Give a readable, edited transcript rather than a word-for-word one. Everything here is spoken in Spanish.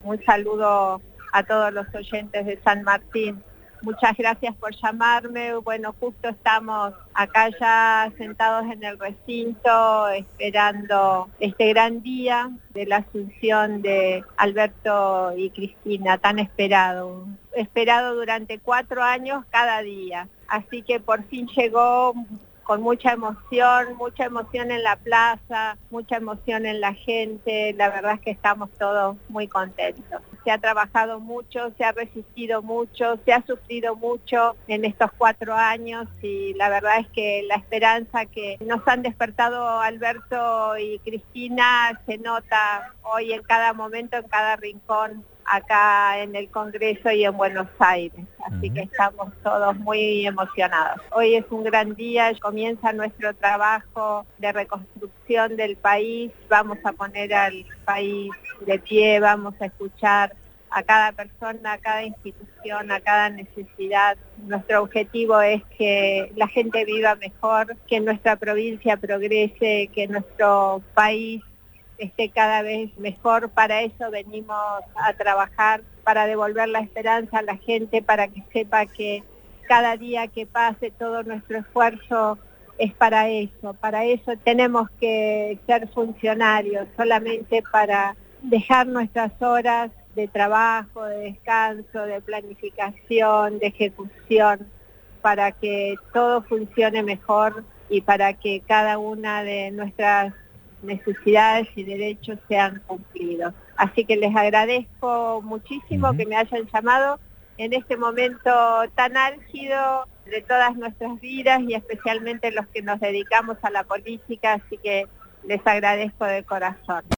Un saludo a todos los oyentes de San Martín. Muchas gracias por llamarme. Bueno, justo estamos acá ya sentados en el recinto esperando este gran día de la asunción de Alberto y Cristina, tan esperado durante 4 años cada día. Así que por fin llegó con mucha emoción en la plaza, mucha emoción en la gente. La verdad es que estamos todos muy contentos. Se ha trabajado mucho, se ha resistido mucho, se ha sufrido mucho en estos 4 años y la verdad es que la esperanza que nos han despertado Alberto y Cristina se nota hoy en cada momento, en cada rincón, acá en el Congreso y en Buenos Aires. Así que estamos todos muy emocionados. Hoy es un gran día, comienza nuestro trabajo de reconstrucción del país. Vamos a poner al país de pie, vamos a escuchar a cada persona, a cada institución, a cada necesidad. Nuestro objetivo es que la gente viva mejor, que nuestra provincia progrese, que nuestro país esté cada vez mejor. Para eso venimos a trabajar, para devolver la esperanza a la gente, para que sepa que cada día que pase todo nuestro esfuerzo es para eso. Para eso tenemos que ser funcionarios, solamente para dejar nuestras horas de trabajo, de descanso, de planificación, de ejecución, para que todo funcione mejor y para que cada una de nuestras necesidades y derechos sean cumplidos. Así que les agradezco muchísimo que me hayan llamado en este momento tan álgido de todas nuestras vidas y especialmente los que nos dedicamos a la política, así que les agradezco de corazón.